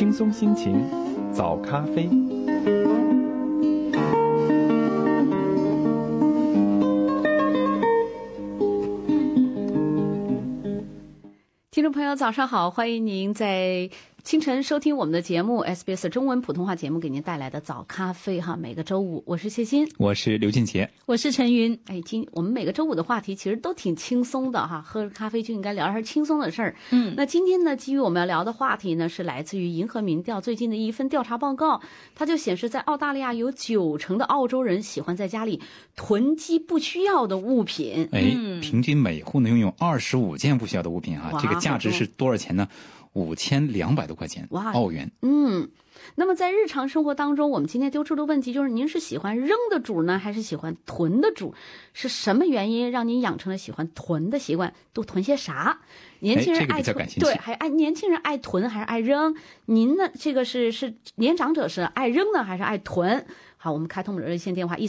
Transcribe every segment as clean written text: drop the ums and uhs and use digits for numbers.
轻松心情，早咖啡。 听众朋友早上好，欢迎您在清晨收听我们的节目 SBS 中文普通话节目，给您带来的早咖啡哈。每个周五我是谢欣， 我是刘俊杰， 我是陈云。 我们每个周五的话题其实都挺轻松的哈，喝咖啡就应该聊点轻松的事儿。那今天呢，基于我们要聊的话题呢，是来自于银河民调最近的一份调查报告，它就显示在澳大利亚有90%的澳洲人喜欢在家里囤积不需要的物品。 平均每户呢拥有25件不需要的物品哈，这个价值是多少钱呢？5200多块钱澳元。 那么在日常生活当中，我们今天丢出的问题就是：您是喜欢扔的主呢，还是喜欢囤的主？是什么原因让您养成了喜欢囤的习惯？都囤些啥？年轻人爱囤，对，年轻人爱囤还是爱扔？您呢？这个是年长者是爱扔呢，还是爱囤？好，我们开通我们的热线电话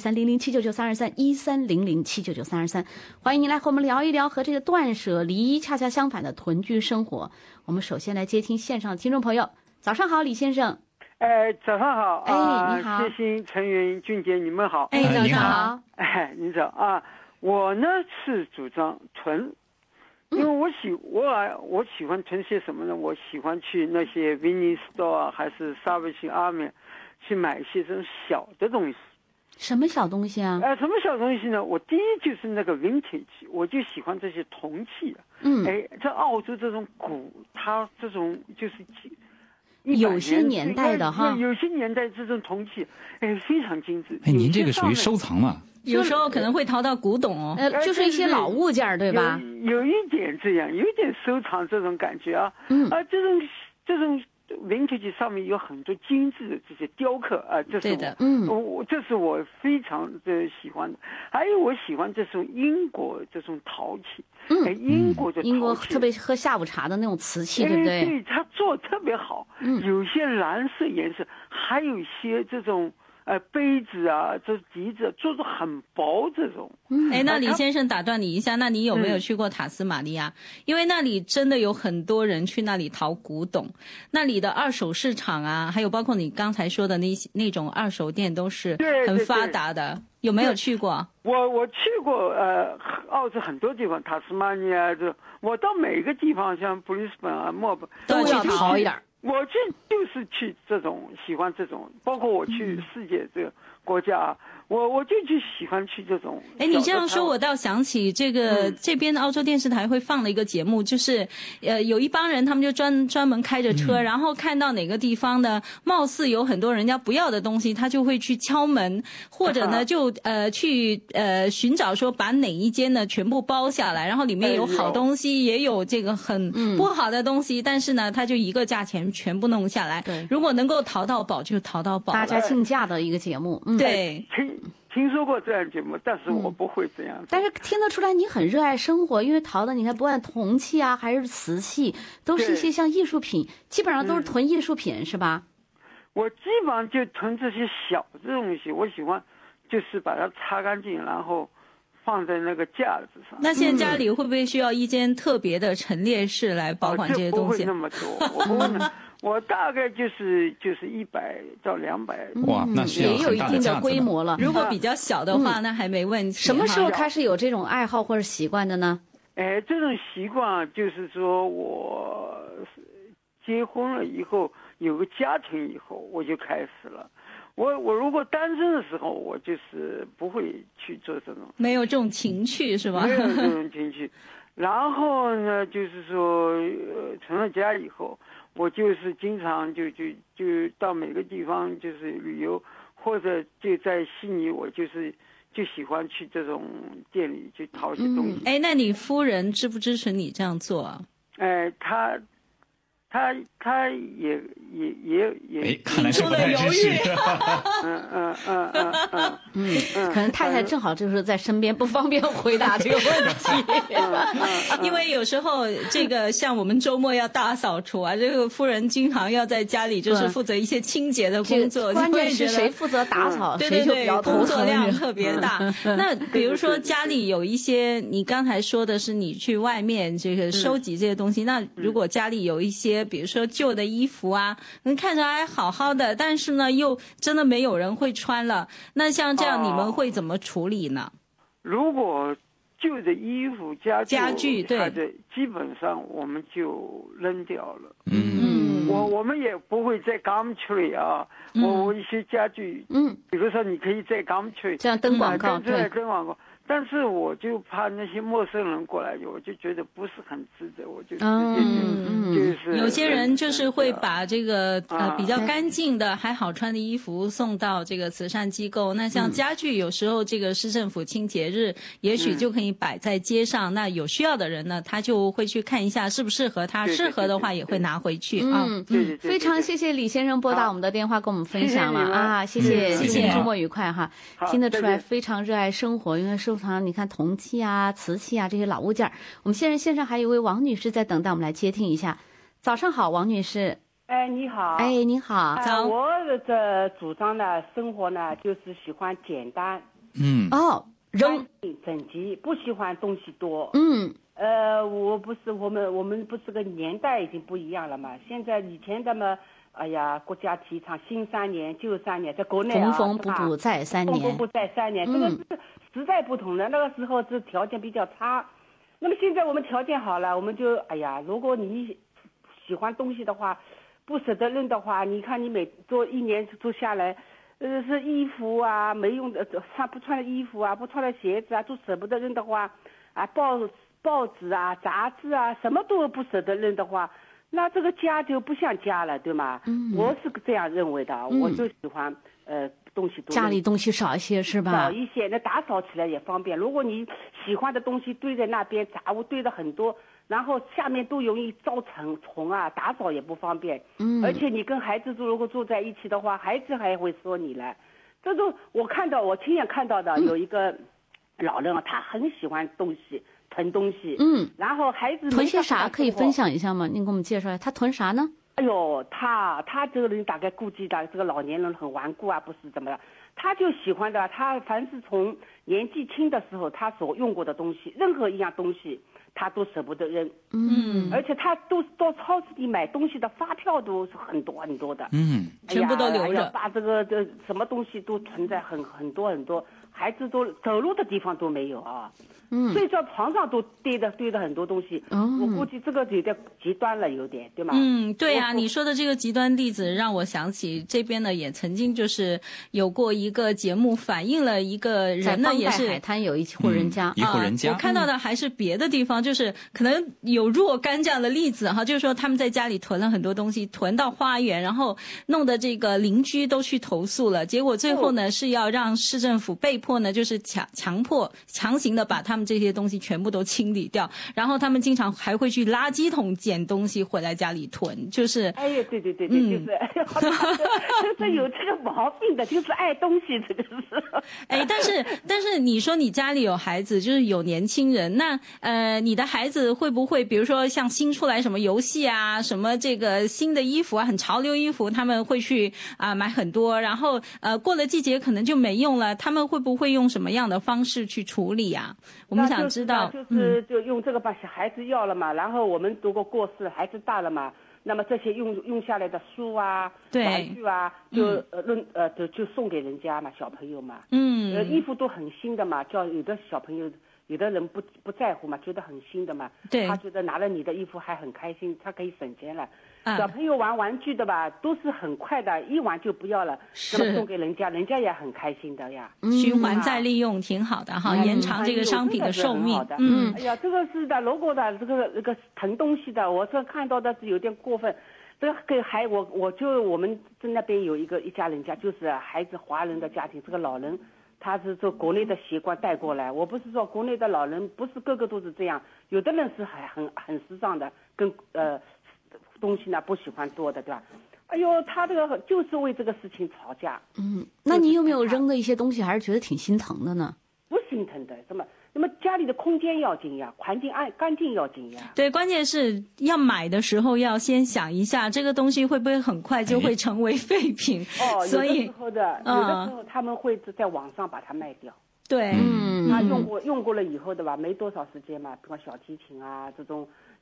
1300-799-323，1300-799-323，欢迎您来和我们聊一聊和这个断舍离恰恰相反的囤积生活。我们首先来接听线上的听众朋友，早上好，李先生。 早上好。 你好。 谢欣、陈云、俊杰，你们好。 早上好。 你早啊。我呢是主张囤，因为我喜欢囤些什么呢？我喜欢去那些 Vinnie Store 还是 Salvation Army 去买一些这种小的东西。 什么小东西啊？ 什么小东西呢？我第一就是那个 vintage， 我就喜欢这些铜器。在澳洲这种它这种就是有些年代的哈， 有些年代这种铜器，非常精致。 您这个属于收藏嘛？ 有时候可能会淘到古董哦。 就是一些老物件，对吧？ 有一点这样，有一点收藏这种感觉啊。这种 vintage 上面有很多精致的这些雕刻啊，这是这是我非常的喜欢的。还有我喜欢这种英国这种陶器。英国特别喝下午茶的那种瓷器，对不对？ 对，它做特别好。有些蓝色颜色，还有一些这种杯子啊，这笛子做得很薄这种。 那李先生打断你一下，那你有没有去过塔斯马尼亚？因为那里真的有很多人去那里淘古董，那里的二手市场啊，还有包括你刚才说的那种二手店都是很发达的。有没有去过？ 我去过澳洲很多地方，塔斯马尼亚我到每个地方，像布里斯本啊、墨尔本都要淘一点。 我就是去这种喜欢这种，包括我去世界这个国家，我就喜欢去这种。 你这样说，我倒想起这边澳洲电视台会放了一个节目，就是有一帮人，他们就专门开着车，然后看到哪个地方呢，貌似有很多人家不要的东西，他就会去敲门，或者呢就去寻找说把哪一间呢全部包下来，然后里面有好东西，也有这个很不好的东西，但是呢他就一个价钱全部弄下来。如果能够淘到宝就淘到宝， 大家竞价的一个节目。 对。听说过这样节目，但是我不会这样。 但是听得出来你很热爱生活，因为淘的你看不管铜器啊还是瓷器，都是一些像艺术品，基本上都是囤艺术品，是吧？ 我基本上就囤这些小的东西，我喜欢就是把它擦干净，然后放在那个架子上。 那现在家里会不会需要一间特别的陈列室来保管这些东西？ 不会那么多，我不会那么我大概就是100到200。 哇，那需要也有一定的规模了。 如果比较小的话，那还没问题。 什么时候开始有这种爱好或者习惯的呢？ 这种习惯就是说我结婚了以后，有个家庭以后，我就开始了。我如果单身的时候，我就是不会去做这种， 没有这种情趣是吧？ 没有这种情趣。然后呢，就是说成了家以后，我就是经常就到每个地方就是旅游，或者就在悉尼，我就喜欢去这种店里去淘一些东西。 那你夫人支不支持你这样做啊？ 他也看来是不太支持。 可能太太正好就是在身边，不方便回答这个问题。 因为有时候这个像我们周末要大扫除啊，这个夫人经常要在家里就是负责一些清洁的工作， 关键是谁负责打扫，谁就比较工作量特别大。那比如说家里有一些，你刚才说的是你去外面这个收集这些东西，那如果家里有一些比如说旧的衣服啊， 看着还好好的，但是呢又真的没有人会穿了。那像这样你们会怎么处理呢？ 如果旧的衣服家具对，基本上我们就扔掉了。我们也不会在 Gumtree 啊，我一些家具，比如说你可以在 Gumtree 这样登广告，对， 登广告。但是我就怕那些陌生人过来，我就觉得不是很值得，我就直接就是有些人就是会把这个比较干净的还好穿的衣服送到这个慈善机构。那像家具，有时候这个市政府清洁日也许就可以摆在街上，那有需要的人呢，他就会去看一下适不适合他，适合的话也会拿回去啊。 非常谢谢李先生拨打我们的电话跟我们分享了啊，谢谢，周末愉快哈。听得出来非常热爱生活，因为收藏你看铜器啊、瓷器啊这些老物件。我们现在线上还有一位王女士在等待，我们来接听一下。早上好，王女士。 你好。 你好。 我的主张呢，生活呢就是喜欢简单。 扔整齐，不喜欢东西多。我们不是个年代已经不一样了嘛。现在以前的嘛，哎呀，国家提倡新3年旧3年，在国内缝缝补补再3年， 缝缝补再3年，这个是时代不同了。那个时候是条件比较差，那么现在我们条件好了，我们就如果你喜欢东西的话，不舍得扔的话，你看你每做1年做下来，是衣服啊，没用的不穿的衣服啊，不穿的鞋子啊，都舍不得扔的话，报纸啊、杂志啊，什么都不舍得扔的话，那这个家就不像家了，对吗？我是这样认为的，我就喜欢东西多， 家里东西少一些是吧？ 少一些，那打扫起来也方便。如果你喜欢的东西堆在那边，杂物堆的很多，然后下面都容易招虫啊，打扫也不方便。而且你跟孩子如果住在一起的话，孩子还会说你来。这种我亲眼看到的，有一个老人啊，他很喜欢东西。囤东西，然后孩子囤些啥可以分享一下吗？您给我们介绍一下，他囤啥呢？ 哎呦，他这个人大概估计的，这个老年人很顽固啊，不是怎么样，他就喜欢的，他凡是从年纪轻的时候他所用过的东西，任何一样东西他都舍不得扔，而且他都到超市里买东西的发票都是很多很多的， 全部都留着， 把这个什么东西都存在很多很多，孩子都走路的地方都没有啊。睡觉床上都堆的很多东西，我估计这个有点极端了，有点对吗？ 对啊，你说的这个极端例子让我想起这边呢，也曾经就是有过一个节目反映了一个人呢，也是海滩有一户人家， 一户人家， 我看到的还是别的地方，就是可能有若干这样的例子哈，就是说他们在家里囤了很多东西，囤到花园，然后弄得这个邻居都去投诉了，结果最后呢是要让市政府被迫呢就是强行的把他们这些东西全部都清理掉，然后他们经常还会去垃圾桶捡东西回来家里囤，就是对，就是这有这个毛病的，就是爱东西，这个是。 但是你说你家里有孩子，就是有年轻人，那你的孩子会不会比如说像新出来什么游戏啊，什么这个新的衣服啊，很潮流衣服，他们会去买很多，然后过了季节可能就没用了，他们会不会用什么样的方式去处理啊？我们想知道， 就用这个把小孩子要了嘛，然后我们如果过世，孩子大了嘛，那么这些用下来的书啊、玩具啊，就送给人家嘛，小朋友嘛，衣服都很新的嘛，叫有的小朋友。有的人不在乎嘛，觉得很新的嘛，他觉得拿了你的衣服还很开心，他可以省钱了。小朋友玩玩具的吧，都是很快的，一玩就不要了，那么送给人家，人家也很开心的呀。 循环再利用挺好的哈，延长这个商品的寿命。 哎呀，这个是的，如果的这个囤东西的，我这看到的是有点过分。这个我们在那边有一家人家，就是孩子华人的家庭，这个老人。他是做国内的习惯带过来，我不是说国内的老人不是个个都是这样，有的人是还很时尚的，跟东西呢不喜欢多的，对吧？哎呦，他这个就是为这个事情吵架。 那你有没有扔的一些东西，还是觉得挺心疼的呢？ 不心疼的，那么家里的空间要紧呀，环境干净要紧呀。 对，关键是要买的时候要先想一下，这个东西会不会很快就会成为废品？所以有的时候他们会在网上把它卖掉。 对， 他用过了以后的吧，没多少时间嘛，比如小提琴啊这种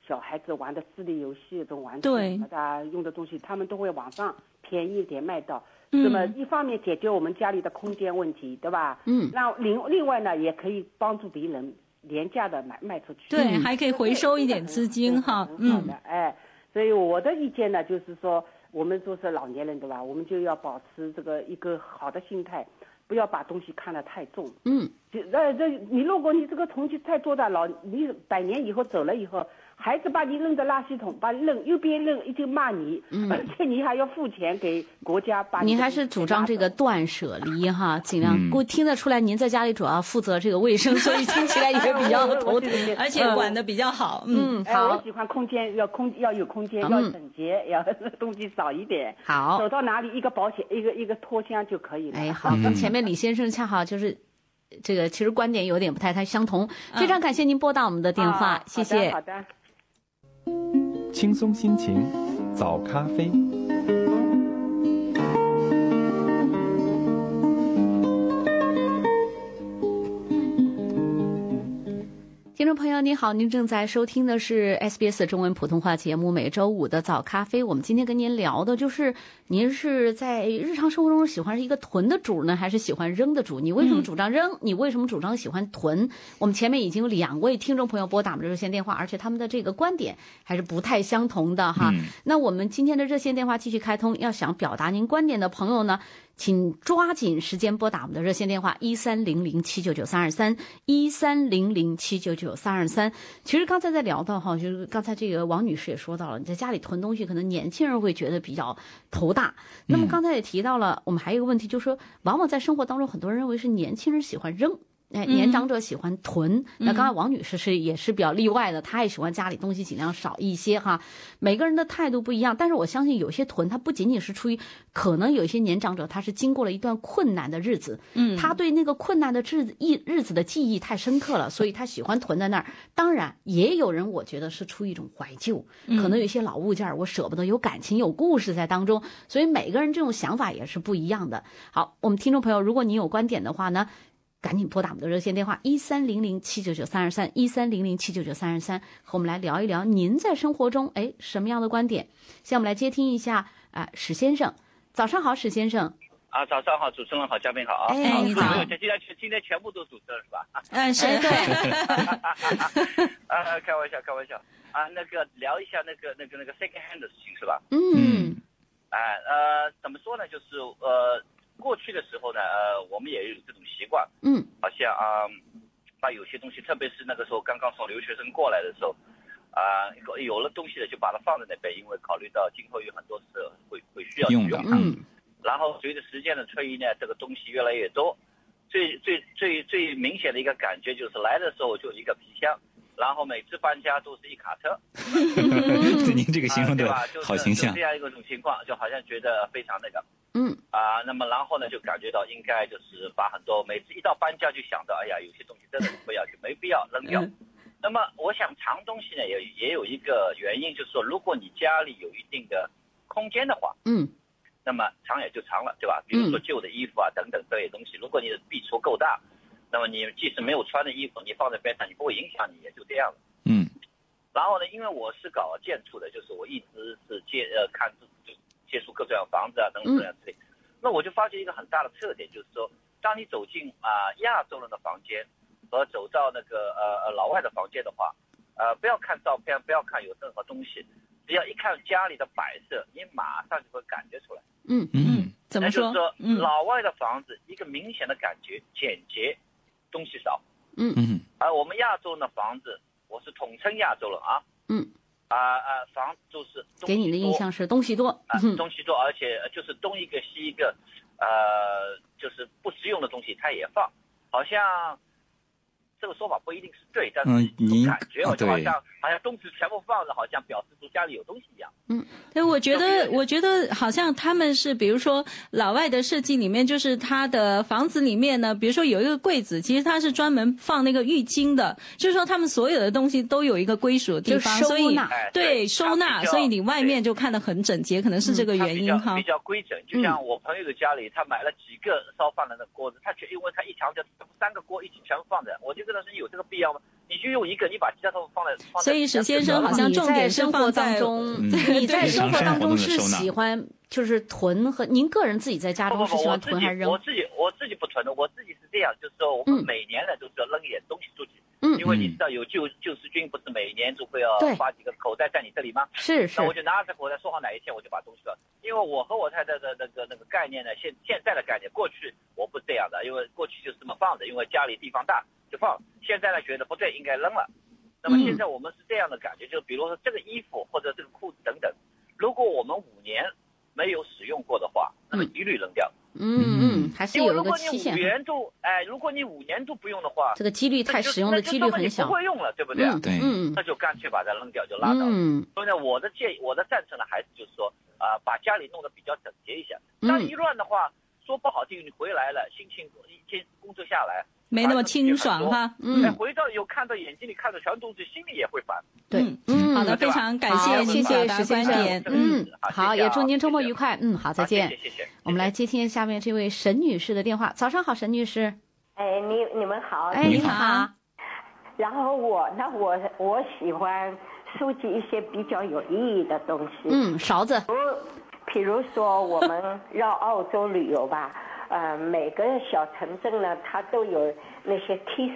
小孩子玩的智力游戏这种玩具什么的用的东西，他们都会网上便宜一点卖到。那么一方面解决我们家里的空间问题，对吧？那另外呢，也可以帮助别人廉价的卖出去。 对，还可以回收一点资金哈。 好的，所以我的意见呢，就是说我们都是老年人，对吧？我们就要保持这个一个好的心态，不要把东西看得太重。你如果你这个东西太做大了，你100年以后走了以后，孩子把你扔在垃圾桶，把你扔，右边扔，一直骂你，而且你还要付钱给国家把你。 您还是主张这个断舍离哈，尽量。我听得出来，您在家里主要负责这个卫生，所以听起来也比较头疼， 而且管得比较好。 好。 我喜欢空间，要有空间，要整洁，要东西少一点。 好。 走到哪里一个保险，一个拖箱就可以了。 好，跟前面李先生恰好就是这个，其实观点有点不太相同。非常感谢您拨打我们的电话，谢谢。 好的。 轻松心情，早咖啡。 听众朋友您好，您正在收听的是 SBS 中文普通话节目每周五的早咖啡。我们今天跟您聊的就是您是在日常生活中喜欢一个囤的主呢，还是喜欢扔的主？你为什么主张扔？你为什么主张喜欢囤？我们前面已经有2位听众朋友拨打我们的热线电话，而且他们的这个观点还是不太相同的哈。那我们今天的热线电话继续开通，要想表达您观点的朋友呢，请抓紧时间拨打我们的热线电话1300-799-323，1300-799-323。其实刚才在聊到哈，就是刚才这个王女士也说到了，你在家里囤东西，可能年轻人会觉得比较头大。那么刚才也提到了，我们还有一个问题，就是说，往往在生活当中，很多人认为是年轻人喜欢扔。年长者喜欢囤，那刚才王女士也是比较例外的，她也喜欢家里东西尽量少一些哈。每个人的态度不一样，但是我相信有些囤，它不仅仅是出于可能有一些年长者他是经过了一段困难的日子，他对那个困难的日子的记忆太深刻了，所以他喜欢囤在那儿。当然，也有人我觉得是出于一种怀旧，可能有一些老物件我舍不得，有感情有故事在当中，所以每个人这种想法也是不一样的。好，我们听众朋友，如果你有观点的话呢，赶紧拨打我们的热线电话1300-799-323，1300-799-323，和我们来聊一聊您在生活中什么样的观点。现在我们来接听一下史先生。早上好，史先生。 早上好，主持人好，嘉宾好啊。 你好。 今天全部都主持人是吧？ 是对。 开玩笑那个聊一下那个 second hand 的事情是吧？怎么说呢？就是过去的时候呢，我们也有这种习惯，好像把有些东西，特别是那个时候刚刚从留学生过来的时候，有了东西呢，就把它放在那边，因为考虑到今后有很多事会需要用它。然后随着时间的推移呢，这个东西越来越多，最明显的一个感觉就是来的时候就一个皮箱，然后每次搬家都是一卡车。 对，您这个形容的好形象。 就这样一种情况，就好像觉得非常那个。那么然后呢，就感觉到应该就是把很多，每次一到搬家就想到，哎呀，有些东西真的是不要，就没必要扔掉。那么我想藏东西呢，也有一个原因，就是说，如果你家里有一定的空间的话，那么藏也就藏了，对吧？比如说旧的衣服啊等等这些东西，如果你的壁橱够大，那么你即使没有穿的衣服，你放在边上，你不会影响你，也就这样了。然后呢，因为我是搞建筑的，就是我一直是接触各种样房子啊等等这样之类。那我就发现一个很大的特点，就是说，当你走进亚洲人的房间和走到那个老外的房间的话，不要看照片，不要看有任何东西，只要一看家里的摆设，你马上就会感觉出来。 怎么说？ 就是说，老外的房子一个明显的感觉简洁，东西少。而我们亚洲人的房子，我是统称亚洲人啊。房子就是给你的印象是东西多， 东西多，而且就是东一个西一个，就是不实用的东西它也放，好像这个说法不一定是对，但是感觉就好像东西全部放着，好像表示出家里有东西一样。 对，我觉得好像他们是，比如说老外的设计里面，就是他的房子里面呢，比如说有一个柜子，其实它是专门放那个浴巾的，就是说他们所有的东西都有一个归属的地方， 所以收纳，所以你外面就看得很整洁，可能是这个原因哈。 比较规整，就像我朋友的家里，他买了几个烧饭的那锅子，因为他一墙就3个锅一起全放着，我这个真的是有这个必要吗？你就用一个，你把其他都放在。 所以史先生好像重点是放在你在生活当中是喜欢就是囤和您个人自己在家中是喜欢囤还是扔？ 我自己不囤的，我自己是这样，就是说我们每年呢都是要扔一点东西出去。因为你知道有救世军不是每年都会要发几个口袋在你这里吗？ 是。 那我就拿着口袋，说好哪一天我就把东西了。因为我和我太太的那个概念呢，现在的概念，过去我不这样的，因为过去就这么放着，因为家里地方大就放。现在呢觉得不对，应该扔了。那么现在我们是这样的感觉，就比如说这个衣服或者这个裤子等等，如果我们5年没有使用过的话，那么一律扔掉。 还是有一个期限。 如果你5年都不用的话， 这个几率太使用的几率很小， 不会用了，对不对？ 对， 那就干脆把它扔掉就拉倒了。所以呢，我的赞成呢，还是就是说把家里弄得比较整洁一下。当一乱的话，说不好听，你回来了，心情一天工作下来没那么清爽哈。 回到看到眼睛里看到全东西，心里也会烦。 对， 好的，非常感谢您表达观点。 好，也祝您周末愉快。好，再见。 谢谢。 我们来接听下面这位沈女士的电话。早上好，沈女士。 你们好。 你好。 然后我喜欢收集一些比较有意义的东西。 勺子。 比如说我们绕澳洲旅游吧，每个小城镇呢，它都有那些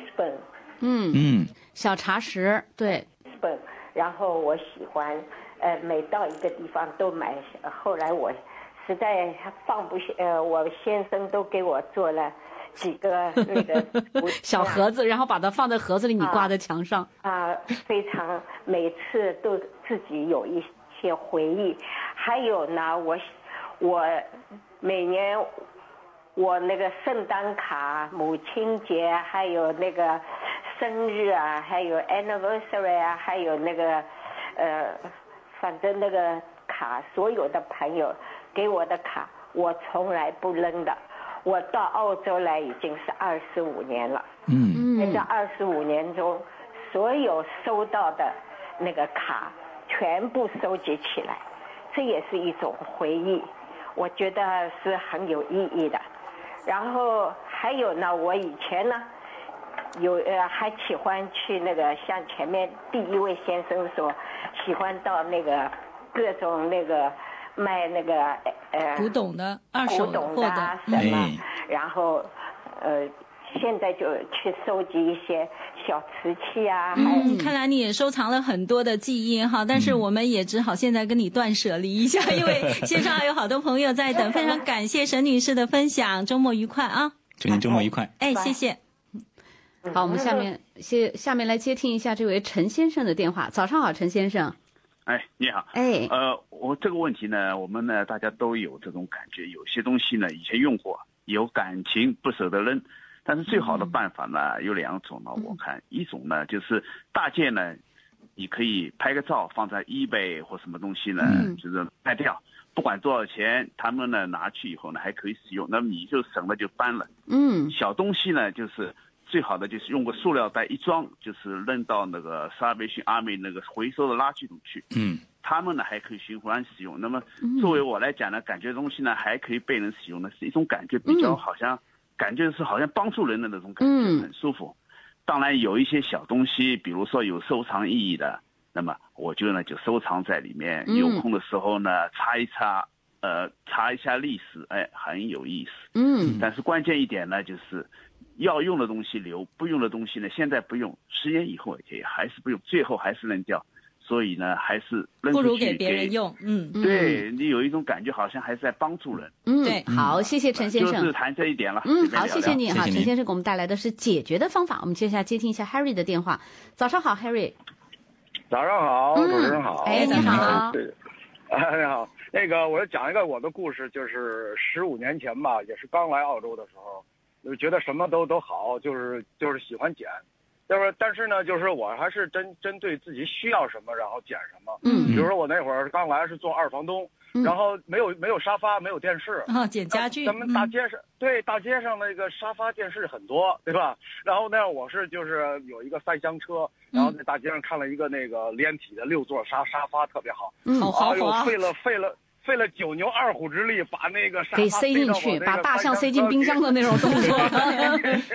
teaspoon。 小茶匙，对。 teaspoon， 然后我喜欢，每到一个地方都买。后来我实在放不下，我先生都给我做了几个那个小盒子，然后把它放在盒子里，你挂在墙上。 非常每次都自己有一些回忆。还有呢，我每年我那个圣诞卡、母亲节，还有那个生日啊，还有 anniversary 啊，还有那个反正那个卡，所有的朋友给我的卡，我从来不扔的。我到澳洲来已经是25年了。在这25年中，所有收到的那个卡全部收集起来，这也是一种回忆，我觉得是很有意义的。然后还有呢，我以前呢还喜欢去那个像前面第一位先生说，喜欢到那个各种那个卖那个古董的二手货的什么，然后现在就去收集一些小瓷器啊。 看来你也收藏了很多的记忆哈，但是我们也只好现在跟你断舍离一下，因为线上还有好多朋友在等。非常感谢沈女士的分享，周末愉快啊！ 祝您周末愉快。 谢谢。 好，我们下面来接听一下这位陈先生的电话。早上好，陈先生。 你好。我这个问题呢，我们呢大家都有这种感觉，有些东西呢以前用过，有感情不舍得扔。但是最好的办法呢有2种呢，我看一种呢就是大件呢，你可以拍个照放在 eBay 或什么东西呢，就是卖掉，不管多少钱，他们呢拿去以后呢还可以使用，那么你就省了就搬了。小东西呢就是最好的就是用个塑料袋一装，就是扔到那个Salvation Army那个回收的垃圾桶去。他们呢还可以循环使用。那么作为我来讲呢，感觉东西呢还可以被人使用呢，是一种感觉比较好像。感觉是好像帮助人的那种感觉，很舒服。当然有一些小东西，比如说有收藏意义的，那么我就收藏在里面。有空的时候呢，查一下历史，很有意思。但是关键一点呢，就是要用的东西留，不用的东西呢，现在不用，10年以后也还是不用，最后还是扔掉。所以呢，还是扔出去不如给别人用。 对，你有一种感觉，好像还是在帮助人。 对，好，谢谢陈先生。 就是谈这一点了。 好，谢谢你哈，陈先生给我们带来的是解决的方法。我们接下来接听一下 Harry 的电话。早上好 ，Harry。 早上好，主持人好。 你好。 你好，那个我讲一个我的故事，就是15年前吧，也是刚来澳洲的时候，就觉得什么都好，就是喜欢捡。但是呢，就是我还是针对自己需要什么，然后捡什么。比如说我那会儿刚来是做2房东，然后没有沙发，没有电视， 捡家具。 咱们大街上那个沙发电视很多，对吧？然后呢，我就是有一个3厢车，然后在大街上看了一个那个连体的6座沙发，特别好。 好豪华。 费了9牛2虎之力把那个沙发给塞进去，把大象塞进冰箱的那种动作。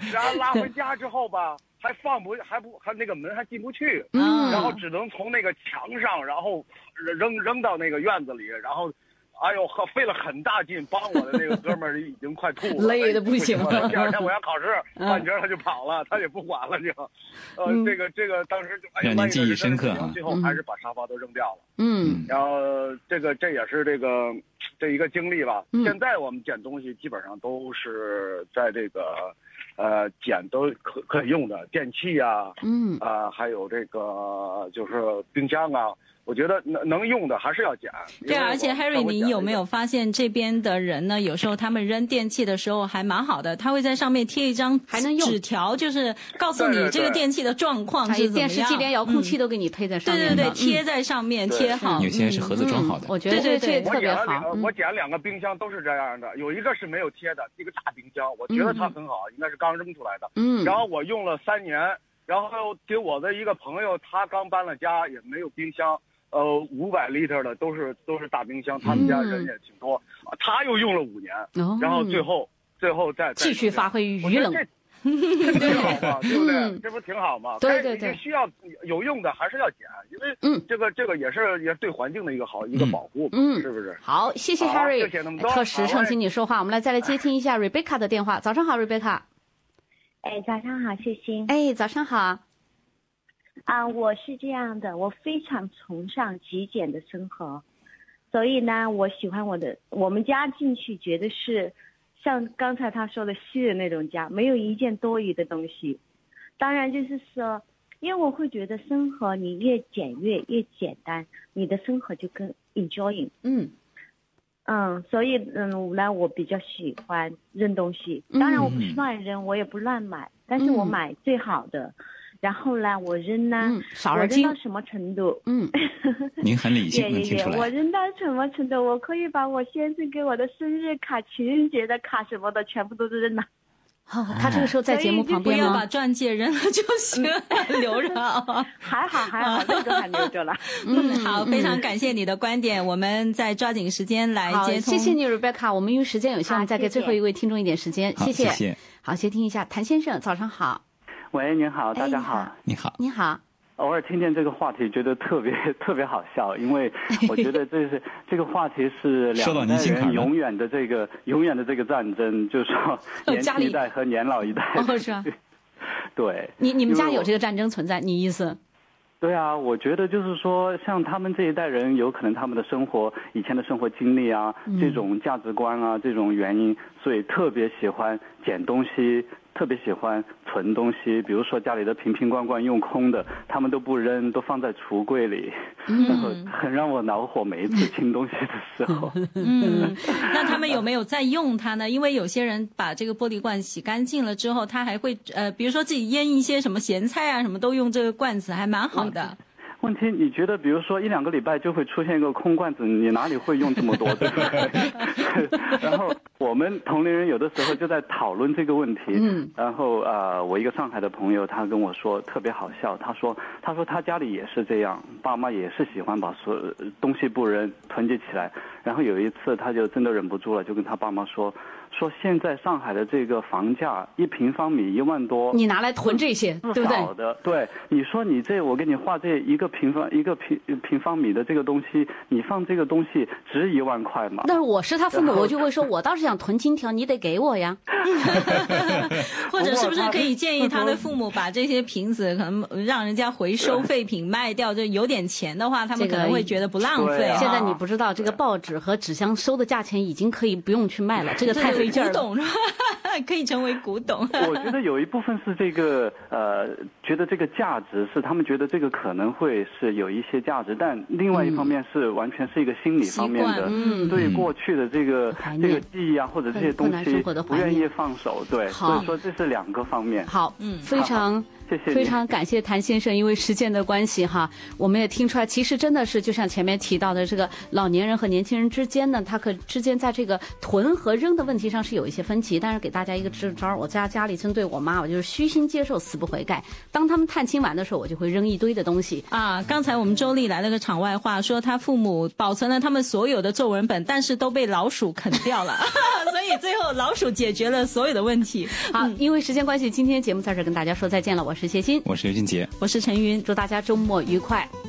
然后拉回家之后吧，还那个门还进不去，然后只能从那个墙上，然后扔到那个院子里，然后。哎呦，费了很大劲，帮我的那个哥们儿已经快吐了， 累的不行了。 第二天我要考试，半截他就跑了，他也不管了就。这个当时就让您记忆深刻啊。 最后还是把沙发都扔掉了。然后这也是这一个经历吧。现在我们捡东西基本上都是在这个捡都可以用的电器啊，还有这个就是冰箱啊。我觉得能用的还是要捡。 对，而且 Harry， 你有没有发现这边的人呢？有时候他们扔电器的时候还蛮好的，他会在上面贴一张纸条，就是告诉你这个电器的状况是怎么样。 电视机连遥控器都给你配在上面。 对，贴在上面，贴好。 有些是盒子装好的。 我觉得这特别好。 我捡了2个冰箱都是这样的，有一个是没有贴的，一个大冰箱，我觉得它很好，应该是刚扔出来的。然后我用了3年，然后给我的一个朋友，他刚搬了家，也没有冰箱。500 liter 的都是大冰箱，他们家人也挺多，他又用了5年，然后最后再继续发挥余能， 这挺好嘛，对不对？这不挺好吗？ 对， 需要有用的还是要捡，因为这个也是对环境的一个保护，是不是？ 好，谢谢 Harry， 谢谢那么多， 特实诚请你说话，我们再来接听一下 Rebecca 的电话。早上好 ，Rebecca。 早上好，谢欣。 早上好。 我是这样的，我非常崇尚极简的生活，所以呢，我喜欢我们家进去觉得是像刚才他说的西人那种家，没有一件多余的东西。当然就是说，因为我会觉得生活你越简约越简单，你的生活就更 enjoying。所以我比较喜欢扔东西。当然我不是乱扔，我也不乱买，但是我买最好的。然后呢，我扔呢，我扔到什么程度？ 您很理性，能听出来。 我扔到什么程度？我可以把我先生给我的生日卡、情人节的卡什么的，全部都扔了。 他这个时候在节目旁边不要把钻戒扔了就行，留着。 还好，那个还留着了。 好，非常感谢你的观点，我们再抓紧时间来接通。 谢谢你 Rebecca， 我们因为时间有限，我们再给最后一位听众一点时间。谢谢。好，先听一下谭先生，早上好。 喂，您好，大家好。 你好。 你好。 偶尔听见这个话题，觉得特别好笑，因为我觉得这个话题是两代人永远的这个战争，就是说年轻一代和年老一代。 是啊。 对。 你们家有这个战争存在？你意思？ 对啊，我觉得就是说，像他们这一代人，有可能他们的生活以前的生活经历啊，这种价值观啊，这种原因，所以特别喜欢捡东西。特别喜欢存东西，比如说家里的瓶瓶罐罐用空的，他们都不扔，都放在橱柜里，然后很让我恼火。每一次清东西的时候， 那他们有没有在用它呢？因为有些人把这个玻璃罐洗干净了之后，他还会比如说自己腌一些什么咸菜啊，什么都用这个罐子，还蛮好的。 问题你觉得，比如说1-2个礼拜就会出现一个空罐子，你哪里会用这么多，对不对？然后我们同龄人有的时候就在讨论这个问题。然后我一个上海的朋友，他跟我说特别好笑，他说他家里也是这样，爸妈也是喜欢把所有东西不扔，囤积起来。然后有一次他就真的忍不住了，就跟他爸妈说现在上海的这个房价1平方米1万多， 你拿来囤这些，对不对？ 好的，对，你说你我给你画这一个平方米的这个东西，你放这个东西值1万块吗？ 但是我是他父母，我就会说，我倒是想囤金条，你得给我呀。 或者是不是可以建议他的父母把这些瓶子可能让人家回收废品卖掉，就有点钱的话，他们可能会觉得不浪费。 现在你不知道，这个报纸和纸箱收的价钱已经可以不用去卖了，这个太费劲了。 古董可以成为古董。 我觉得有一部分是这个觉得这个价值是他们觉得这个可能会是有一些价值，但另外一方面是完全是一个心理方面的，对过去的这个记忆啊或者这些东西不愿意放手，对，所以说这是2个方面。 好，非常。谢谢，非常感谢谭先生，因为时间的关系哈，我们也听出来，其实真的是就像前面提到的，这个老年人和年轻人之间呢，他之间在这个囤和扔的问题上是有一些分歧。但是给大家一个支招，我家里针对我妈，我就是虚心接受，死不悔改。当他们探亲完的时候，我就会扔一堆的东西啊。刚才我们周丽来了个场外话，说他父母保存了他们所有的作文本，但是都被老鼠啃掉了，所以最后老鼠解决了所有的问题。 好，因为时间关系，今天节目在这跟大家说再见了。我是谢欣， 我是刘俊杰， 我是陈云， 祝大家周末愉快。